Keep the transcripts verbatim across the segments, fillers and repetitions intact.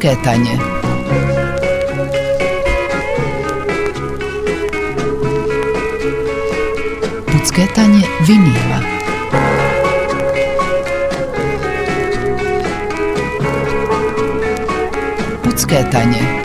Pucketanje. Pucketanje vinila. Pucketanje.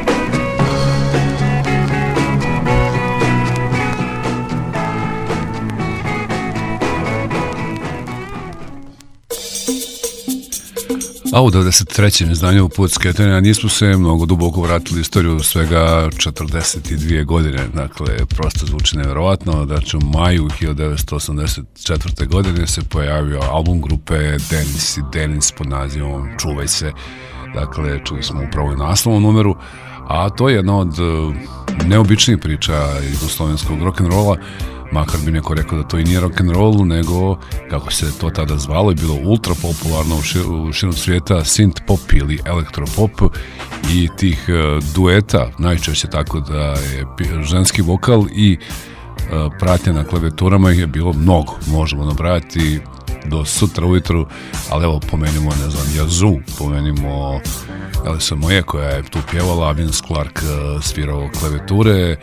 A u devedeset trećem izdanju Pucketanja nismo se mnogo duboko vratili istoriju svega četrdeset dvije godine. Dakle, prosto zvuči nevjerovatno da će u maju hiljadu devetsto osamdeset četvrte. godine se pojavio album grupe Denis i Denis pod nazivom Čuvaj se. Dakle, čuli smo upravo i naslovnom numeru, a to je jedna od neobičnijih priča jugoslovenskog rock'n'rolla, makar bi neko rekao da to i nije rock'n'roll, nego, kako se to tada zvalo, je bilo ultra popularno u, šir, u širom svijeta, synth pop ili elektropop, i tih uh, dueta, najčešće tako da je ženski vokal i uh, pratnja na klavijaturama je bilo mnogo, možemo nabrajati do sutra ujutru, ali evo pomenimo, ne znam, Yazoo, pomenimo Elisa Moje koja je tu pjevala, Vince Clarke uh, svirao klavijature,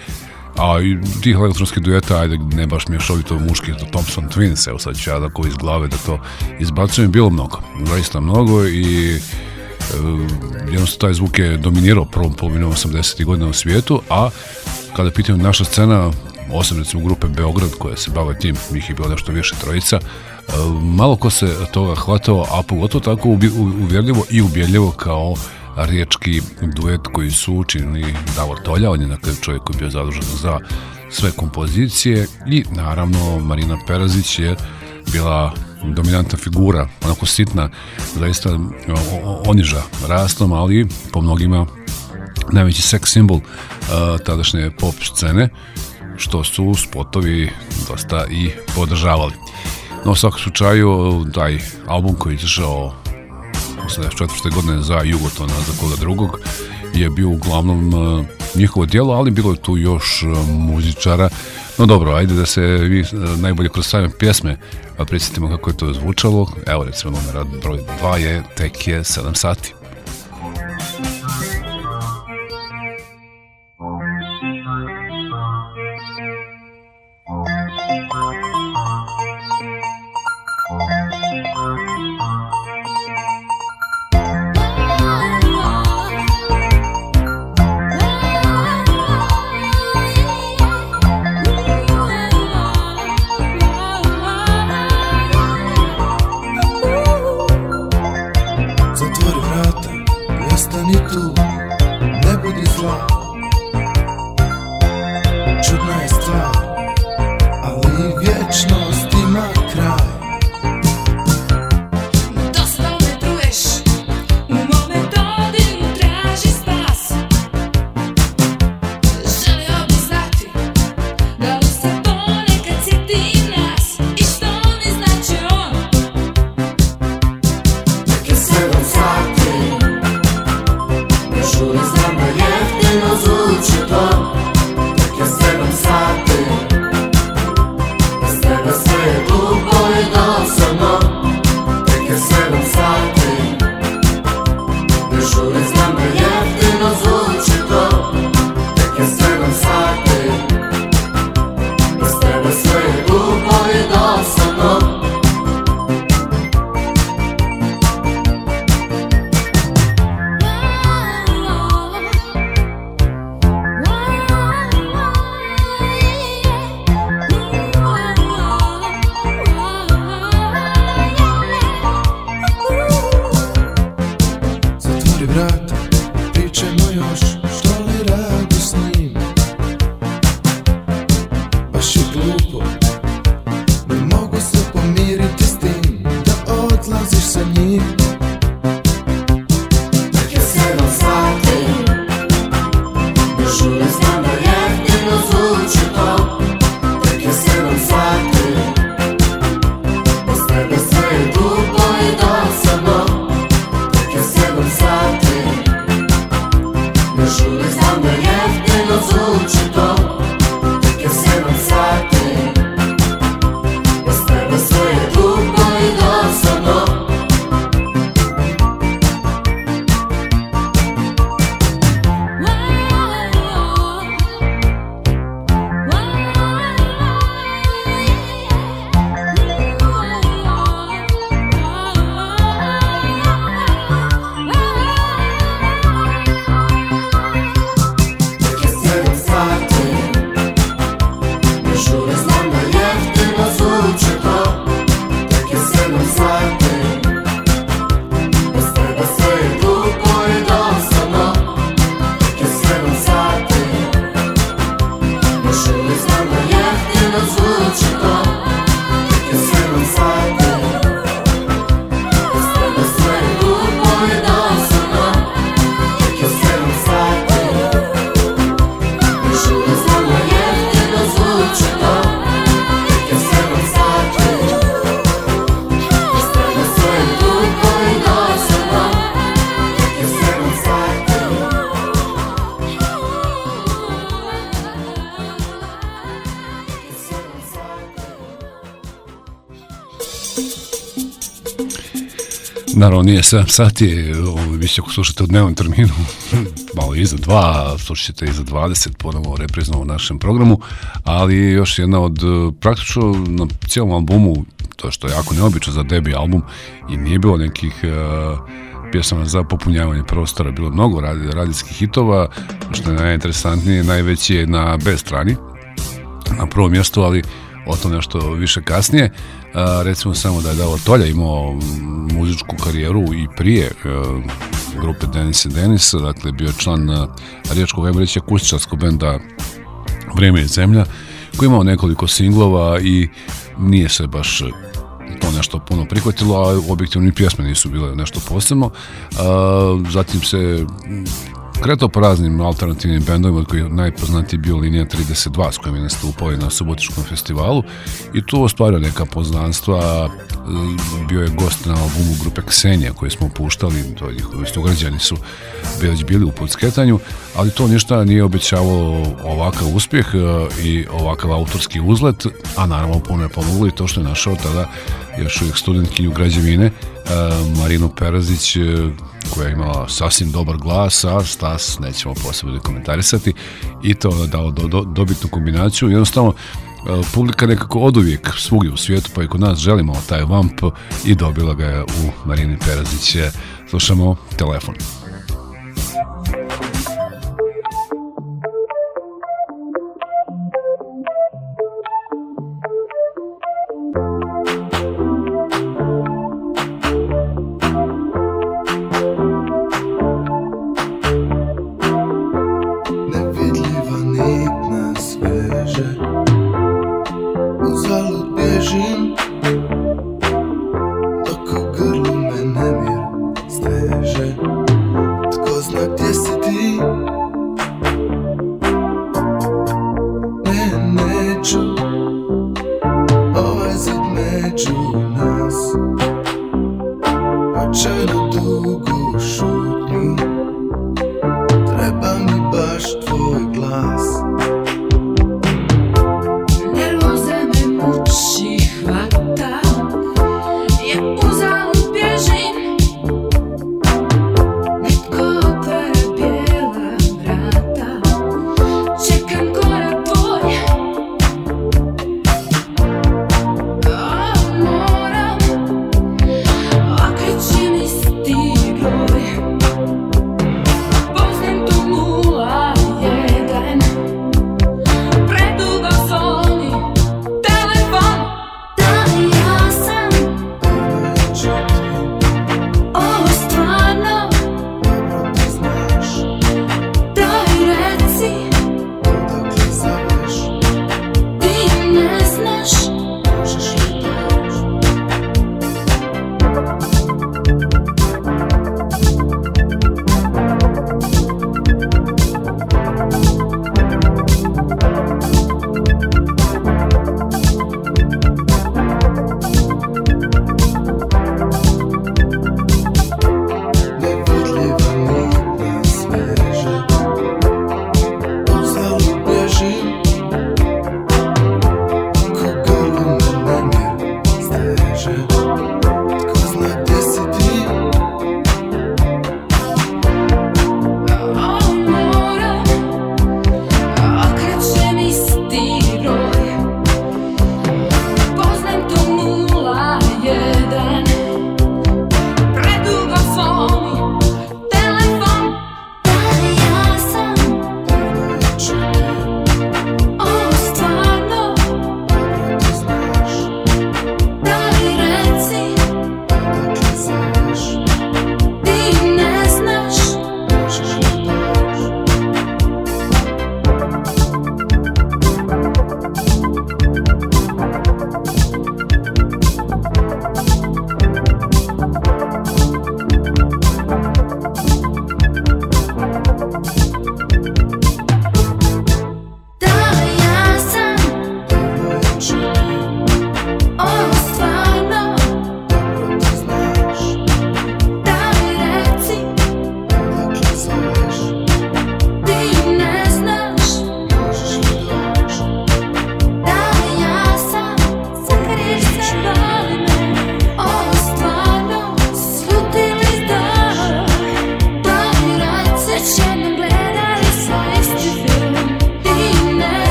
a i tih elektronskih dueta, ajde, ne baš mješovito muški, to Thompson Twins, evo sad ću ja tako iz glave da to izbacujem, bilo mnogo, zaista mnogo, i e, jednostavno taj zvuk je dominirao prvom polovinom osamdesetih godina u svijetu, a kada pitamo naša scena, osim recimo grupe Beograd koja se bava tim, njih je bilo nešto više trojica, e, malo ko se toga hvatao, a pogotovo tako uvjerljivo i ubjedljivo kao riječki duet koji su učinili Davor Tolja, on je dakle čovjek koji je bio zadužen za sve kompozicije, i naravno Marina Perazić je bila dominantna figura, onako sitna, zaista oniža rastom, ali po mnogima najveći seks simbol uh, tadašnje pop scene, što su spotovi dosta i podržavali. No, u svakom slučaju, taj album koji je izašao osamdeset četvrte. godine za Jugotona, za koga drugog, je bio uglavnom uh, njihovo djelo, ali bilo je tu još uh, muzičara. No dobro, ajde da se vi uh, najbolje kroz same pjesme uh, prisjetimo kako je to zvučalo. Evo, recimo, numera broj dva je Tek je sedam sati. Naravno, nije sedam sati, vi ćete ako slušate u dnevnom terminu, malo iza dva, slušate iza dvadeset, ponovo reprizno u našem programu, ali još jedna od, praktično na cijelom albumu, to što je jako neobično za debi album i nije bilo nekih uh, pjesama za popunjavanje prostora, bilo mnogo radi, radijskih hitova, što je najinteresantnije, najveći je na B strani, na prvom mjestu, ali o to nešto više kasnije. A, recimo samo da je Davor Tolja imao muzičku karijeru i prije a, grupe Denis i Denis, dakle bio član a, riječkog, ajmo reći, akustičarskog benda Vrijeme i zemlja, koji je imao nekoliko singlova i nije se baš to nešto puno prihvatilo, a objektivno i pjesme nisu bile nešto posebno. A, zatim se kretao po raznim alternativnim bendovima, od kojih najpoznatiji bio Linija trideset dva s kojim je nastupao na Subotičkom festivalu i tu ostvario neka poznanstva. Bio je gost na albumu grupe Ksenija koje smo puštali, to njihovi sugrađani su već bili u Podsketanju, ali to ništa nije obećavalo ovakav uspjeh i ovakav autorski uzlet, a naravno puno je pomoglo i to što je našao tada još uvijek studentkinju građevine Marinu Perazić, koja je imala sasvim dobar glas, a Stas nećemo posebno komentarisati, i to je dao do, do, dobitnu kombinaciju. Jednostavno publika nekako oduvijek svugdje u svijetu, pa i kod nas želimo taj vamp i dobila ga je u Marini Perazić. Slušamo Telefon. Treba mi baš tvoj glas.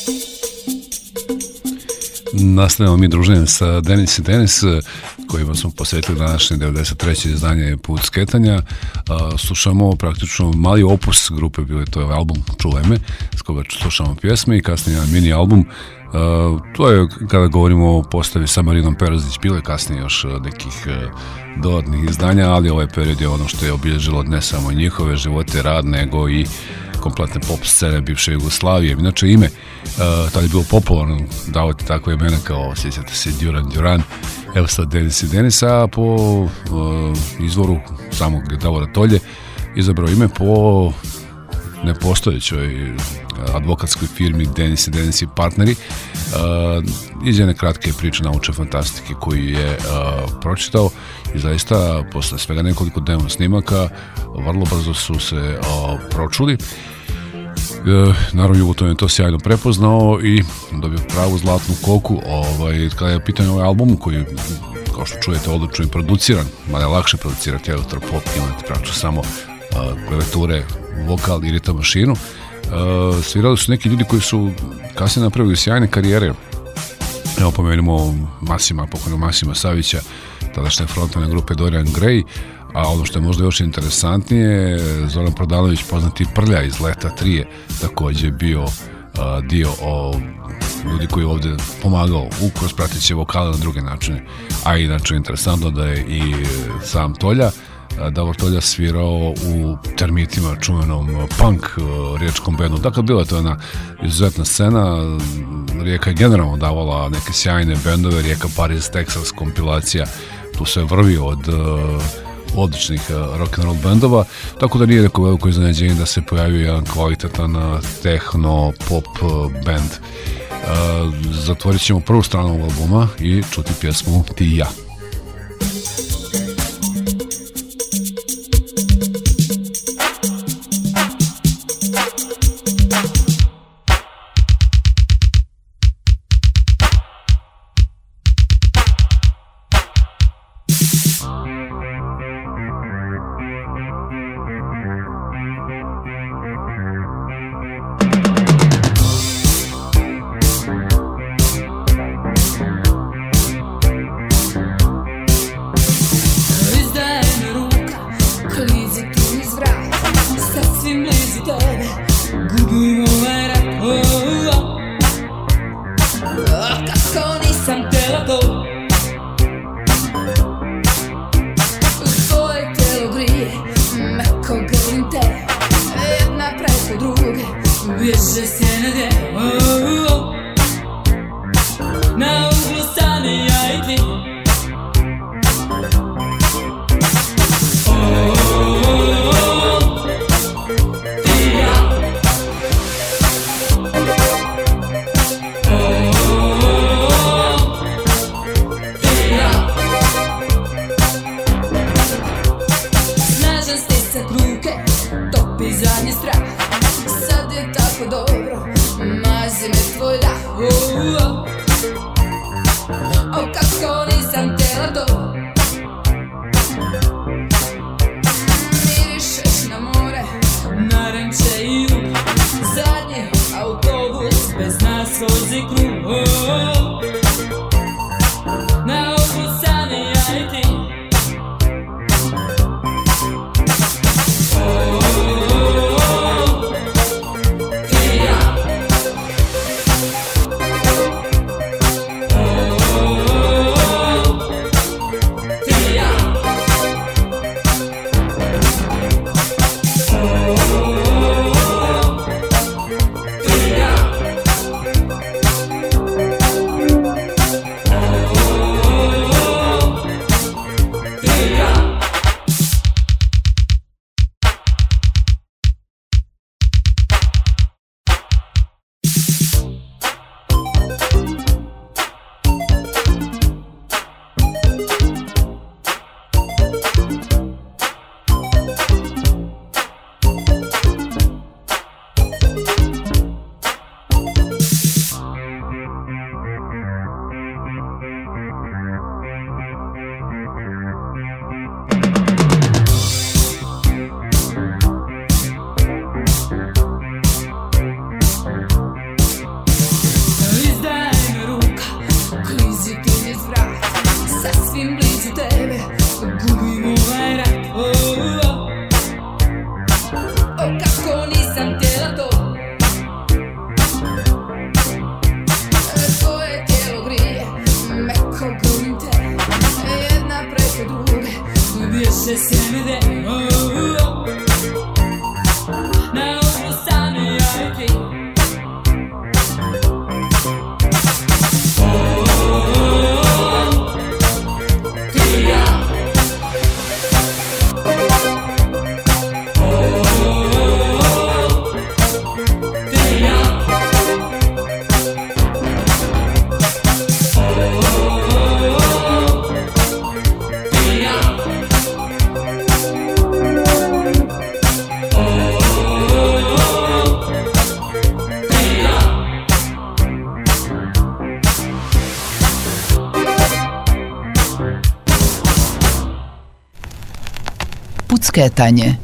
Nastavljamo mi druženje sa Denis i Denis, kojima smo posvetili današnje devedeset treće izdanje Put sketanja. Slušamo praktično mali opus grupe, bio je to je album Čuvajme, s koga slušamo pjesme i kasnije jedan mini album. To je kada govorimo o postavi sa Marinom Perozić, bilo je kasnije još nekih dodatnih izdanja, ali ovaj period je ono što je obilježilo ne samo njihove živote, rad, nego i kompletne pop scene bivše Jugoslavije. Inače ime, uh, tada je bilo popularno davati takve imena kao, sjećate se, Duran Duran, evo sad Denis i Denis, a po uh, izvoru samog Davora Tolje izabrao ime po nepostojećoj advokatskoj firmi Denis i Denis i partneri, uh, iz jedne kratke priče naučne fantastike koju je uh, pročitao i zaista posle svega nekoliko demo snimaka vrlo brzo su se uh, pročuli. Uh, naravno Jugoton je to sjajno prepoznao i dobio pravu zlatnu koku. Ovaj, kada je pitanje ovaj album koji, kao što čujete, odlično je produciran, mada je lakše producirati elektropop, imate praktično samo uh, klavijature, vokal i ritam mašinu. Uh, svirali su neki ljudi koji su kasnije napravili sjajne karijere. Evo pomenimo Masima, pokojno Masima Savića, tadašnje frontmana grupe Dorian Gray, a ono što je možda još interesantnije, Zoran Prodanović, poznati Prlja iz Leta tri, takođe bio uh, dio o ljudi koji je ovde pomagao ukroz prateće vokale na druge načine. A inače interesantno da je i sam Tolja, Davor Tolja, svirao u Termitima, čuvenom punk riječkom bendu. Dakle, bila je to jedna izuzetna scena. Rijeka je generalno davala neke sjajne bendove, Rijeka Paris, Texas, kompilacija, tu se vrvi od uh, odličnih uh, rock'n'roll bendova, tako da nije neko veliko iznenađenje da se pojavio jedan kvalitetan uh, techno, pop uh, band. Uh, zatvorit ćemo prvu stranu ovog albuma i čuti pjesmu Ti i ja. Pucketanje.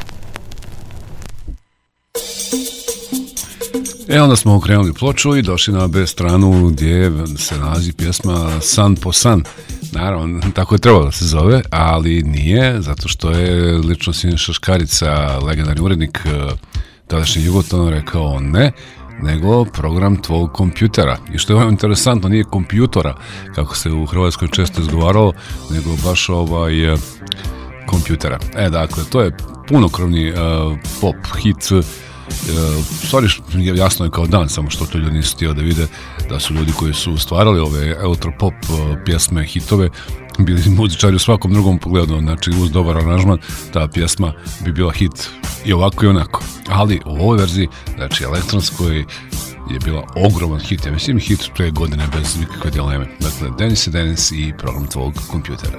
E onda smo okrenuli ploču i došli na B stranu gdje se nalazi pjesma San po san. Naravno, tako je trebalo da se zove, ali nije, zato što je lično Siniša Škarica, legendarni urednik tadašnjeg Jugotona, rekao ne, nego program tvog kompjutera. I što je interesantno, nije kompjutora, kako se u Hrvatskoj često izgovaralo, nego baš ovaj kompjutera. E, dakle, to je punokrovni uh, pop hit. Uh, stvari, jasno je kao dan, samo što to ljudi nisu htjeli da vide da su ljudi koji su stvarali ove elektropop uh, pjesme, hitove, bili muzičari u svakom drugom pogledu. Znači, uz dobar aranžman ta pjesma bi bila hit i ovako i onako. Ali u ovoj verziji, znači elektronskoj, je bila ogroman hit. Ja mislim hit te godine bez nikakve dileme. Dakle, Denis i Denis i program tvog kompjutera.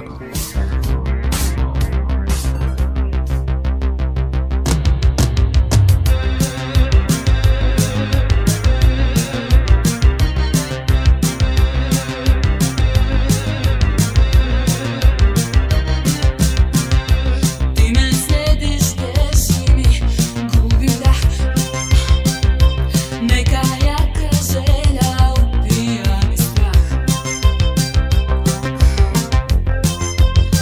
Neka jaka želja upija mi strah.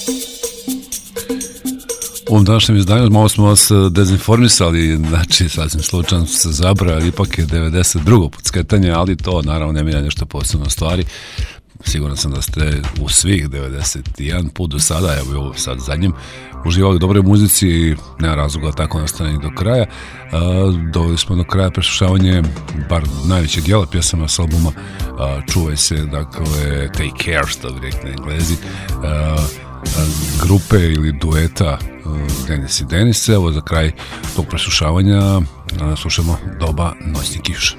U ovom današnjem izdanju malo smo vas dezinformisali, znači sasvim slučajno se zabrali, ipak je devedeset drugo pucketanje, ali to naravno ne mijenja nešto posebno stvari. Siguran sam da ste u svih devedeset jedan put do sada, evo ovo sad zadnjem, uživali u dobroj muzici i nema razloga da tako nastane i do kraja. Doveli smo do kraja preslušavanje bar najvećeg dijela pjesama s albuma Čuvaj se, dakle Take Care, što bi rekli na Englezi, grupe ili dueta Denis i Denis. Evo za kraj tog preslušavanja slušamo Doba noćnih kiša.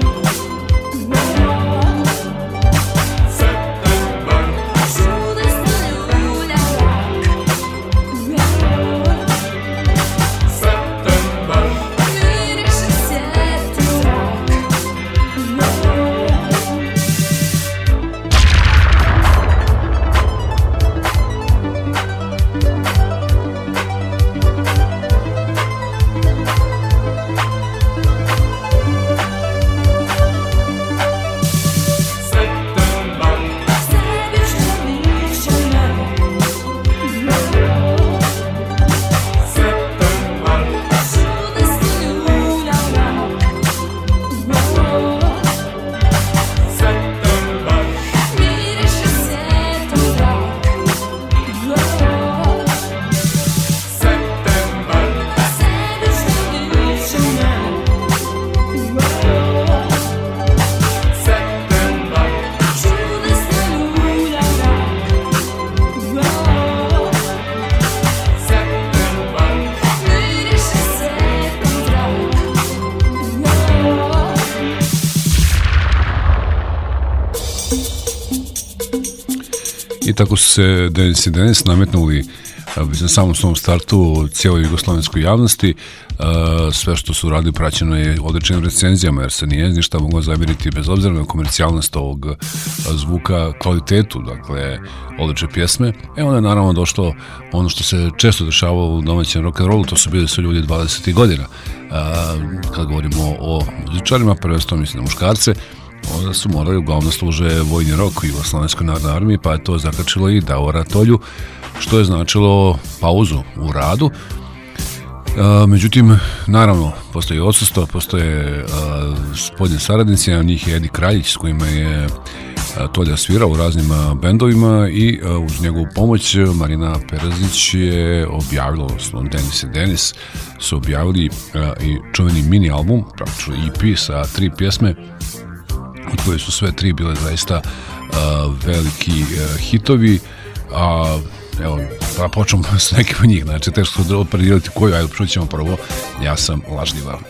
September tako su se Denis i Denis nametnuli na samom svom startu cijeloj jugoslovenskoj javnosti. Sve što su radili praćeno je odličnim recenzijama, jer se nije ništa moglo zamjeriti bez obzira na komercijalnost ovog zvuka, kvalitetu, dakle, odlične pjesme. E onda je naravno došlo ono što se često dešavalo u domaćem rock'n'rollu, to su bili su ljudi dvadesetih godina. Kad govorimo o muzičarima, prvenstveno mislim na muškarce, onda su morali uglavnom služe vojni rok u Jugoslovenskoj narodnoj armiji, pa je to zakačilo i Davora Tolju, što je značilo pauzu u radu. A, međutim, naravno, postoji odsustvo, postoje a, spoljni saradnici, a njih je Edi Kraljić s kojima je a, Tolja svirao u raznim a, bendovima i a, uz njegovu pomoć Marina Perazić je objavila, odnosno Denis i Denis su objavili a, i čuveni mini album, praktično E P sa tri pjesme, od koje su sve tri bile zaista a, veliki a, hitovi, a evo, da počnemo s nekim od njih, znači teško se opredijeliti koju, ajde čut ćemo prvo Ja sam lažljiva.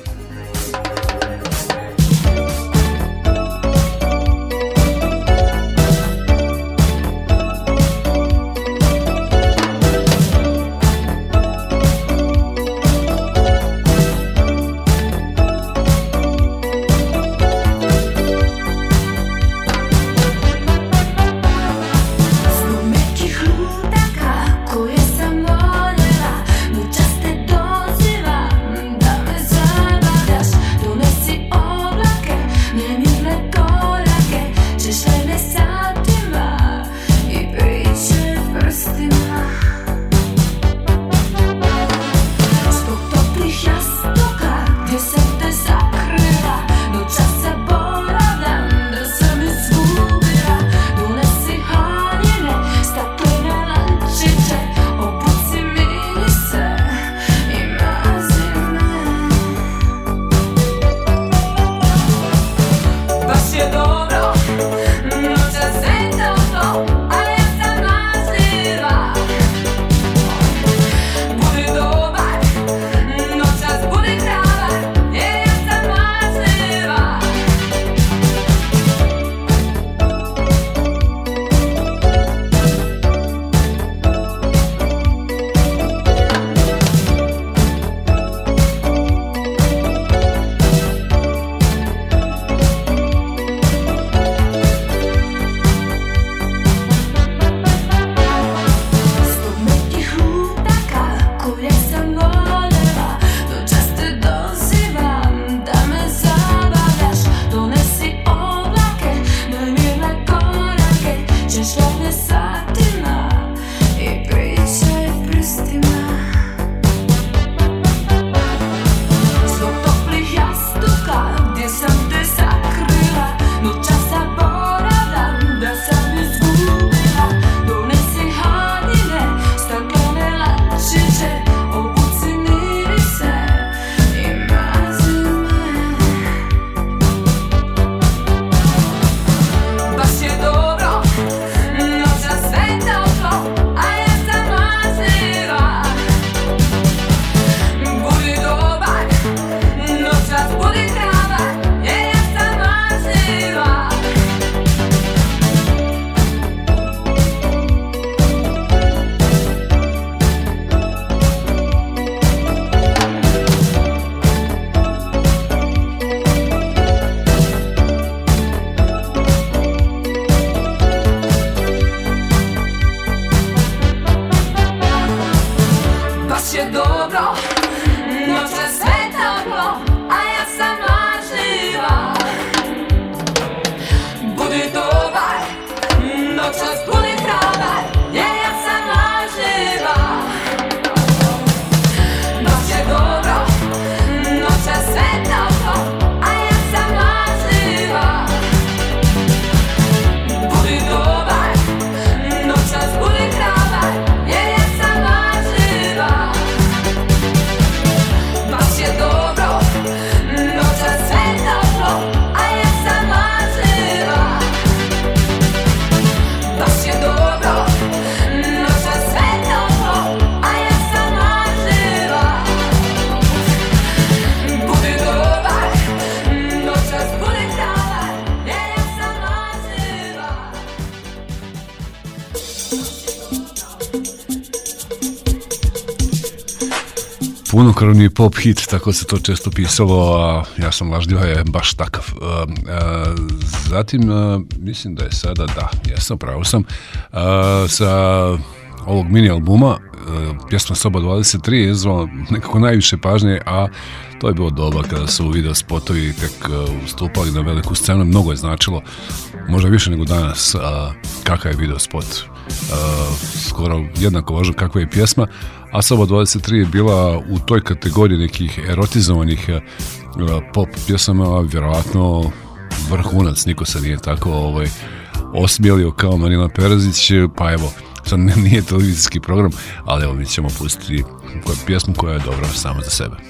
punokrvni pop hit, tako se to često pisalo, a ja sam lažljiva je baš takav. A, a, zatim, a, mislim da je sada, da, jesam, pravo sam, a, sa ovog mini albuma, a, pjesma Soba dvadeset tri je izvala nekako najviše pažnje, a to je bilo doba kada su video spotovi tek ustupali na veliku scenu, mnogo je značilo, možda više nego danas, a, kakav je video spot. Uh, skoro jednako važno kakva je pjesma, a Soba dvadeset tri je bila u toj kategoriji nekih erotizovanih uh, pop pjesama, vjerovatno vrhunac, niko se nije tako ovaj, osmijelio kao Marina Perazić, pa evo, sad nije televizijski program, ali evo mi ćemo pustiti pjesmu koja je dobra sama za sebe.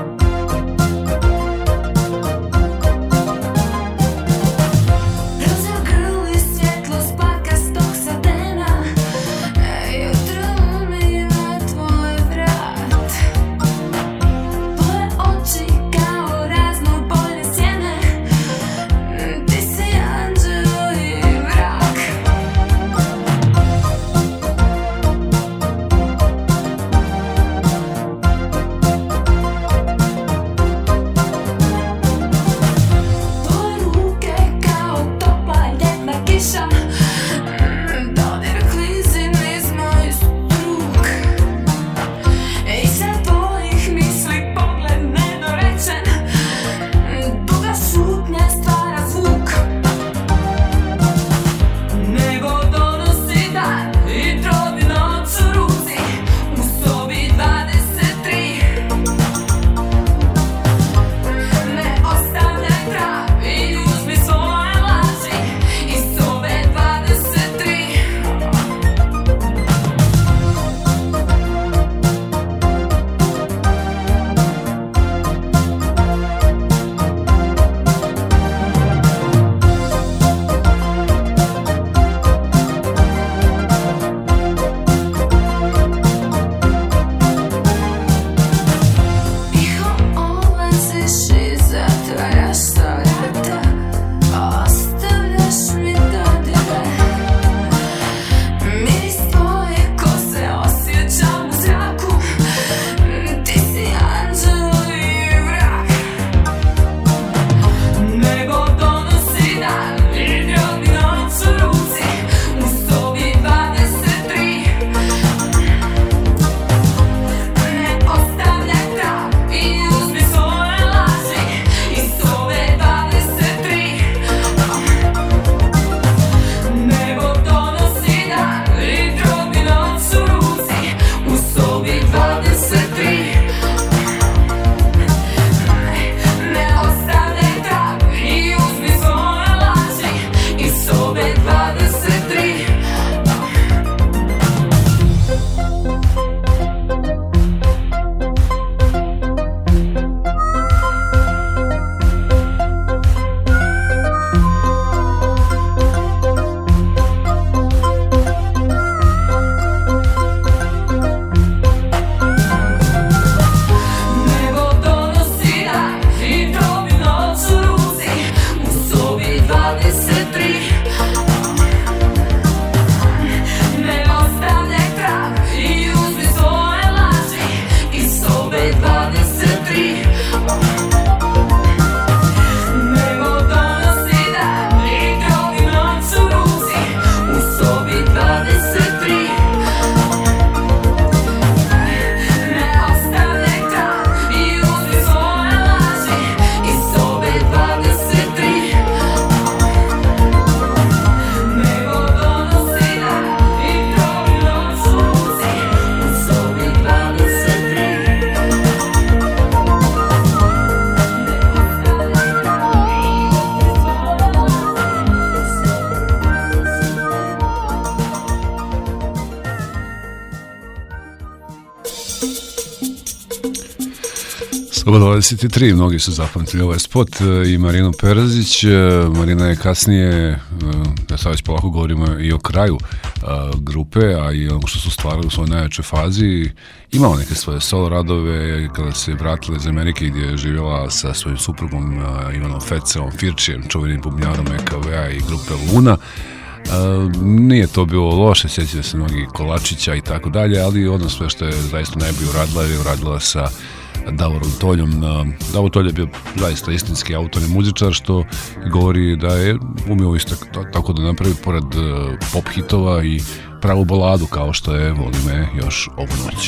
Cause Sloba dvadeset tri, mnogi su zapamtili ovaj spot i Marinu Perazić. Marina je kasnije, ja sad već polako govorimo i o kraju grupe, a i ono što su stvarali u svojoj najjačoj fazi, imala neke svoje solo radove kada se vratila iz Amerike gdje je živjela sa svojim suprugom Ivanom Feceom Firčijem, čuvenim bubnjarom E K V-a i grupe Luna. Uh, nije to bilo loše, sjećaju se mnogi Kolačića i tako dalje, ali ono sve što je zaista najbolje uradila je uradila sa Davorom Toljom. Uh, Davor Tolj je bio zaista istinski autor i muzičar, što govori da je umio isto tako da napravi pored uh, pop hitova i pravu baladu kao što je Voli me još ovu noć.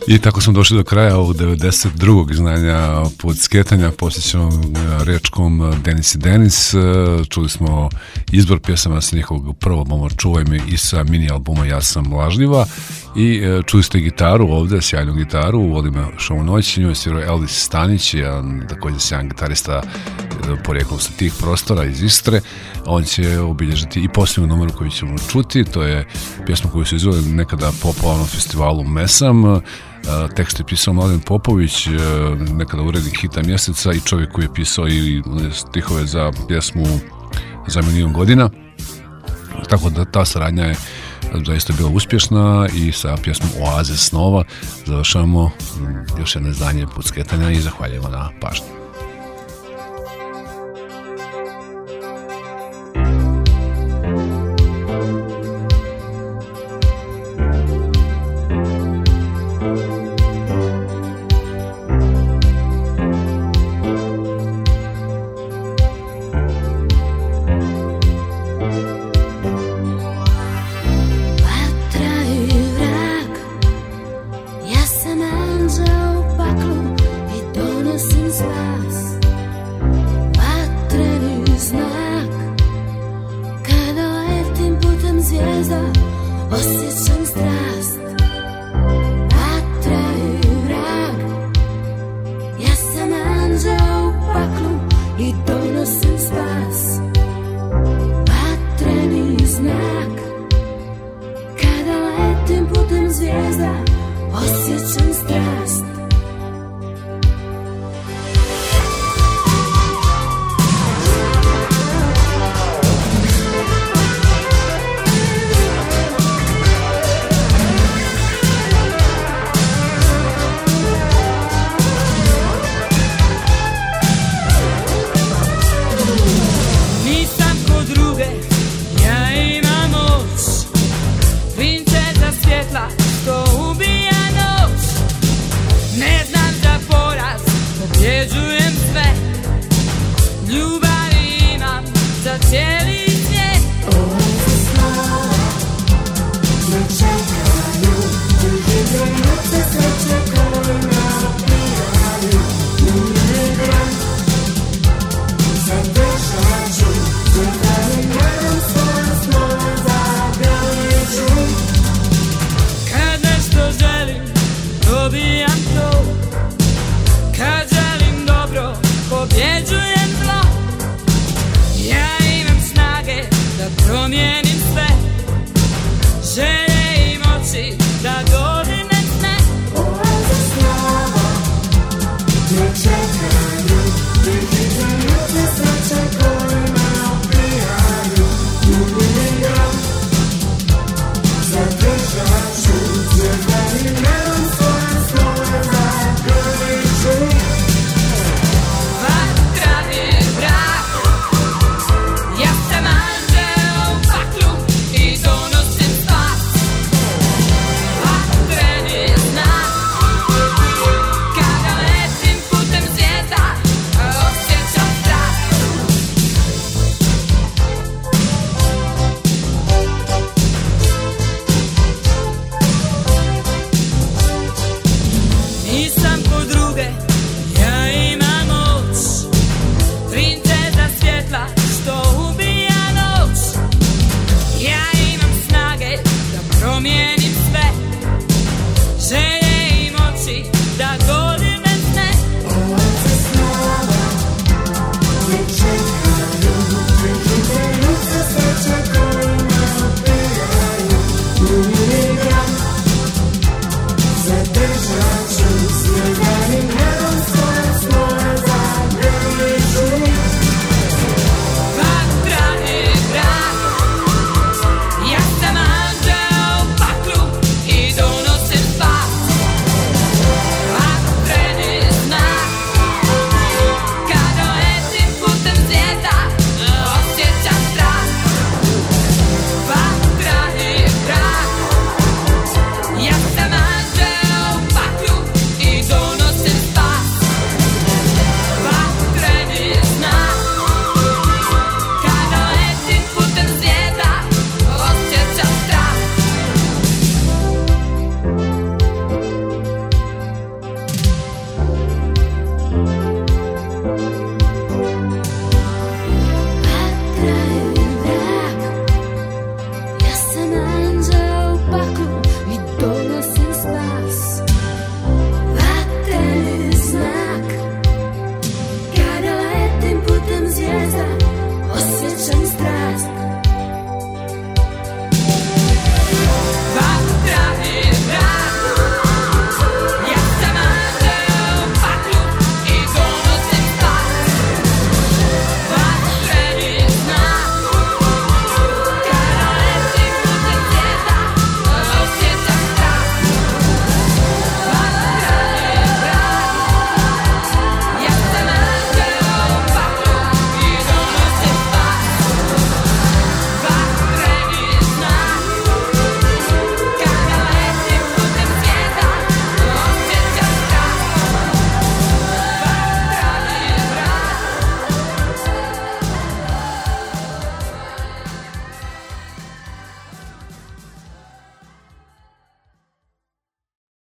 I tako smo došli do kraja ovog devedeset drugog izdanja Put skretanja, posjećenom rečkom Denis i Denis. Čuli smo izbor pjesama sa njihovog prvog albuma Čuvaj me i sa mini albuma Ja sam lažljiva. I čuli ste gitaru ovde, sjajnu gitaru, vodi me Show noć, nju je svirao Elvis Stanić, jedan također sjajan gitarista porijeklom sa tih prostora iz Istre. On će obilježiti i posljednju numeru koju ćemo čuti, to je pjesma koju su izveli nekada popularnom festivalu Mesam. Tekst je pisao Mladen Popović, nekada urednik Hita mjeseca i čovjek koji je pisao i stihove za pjesmu Za milion godina. Tako da ta saradnja je zaista bila uspješna i sa pjesmom Oaze snova završavamo još jedno izdanje Put skretanja i zahvaljujemo na pažnji. Ljubav imam za cijelu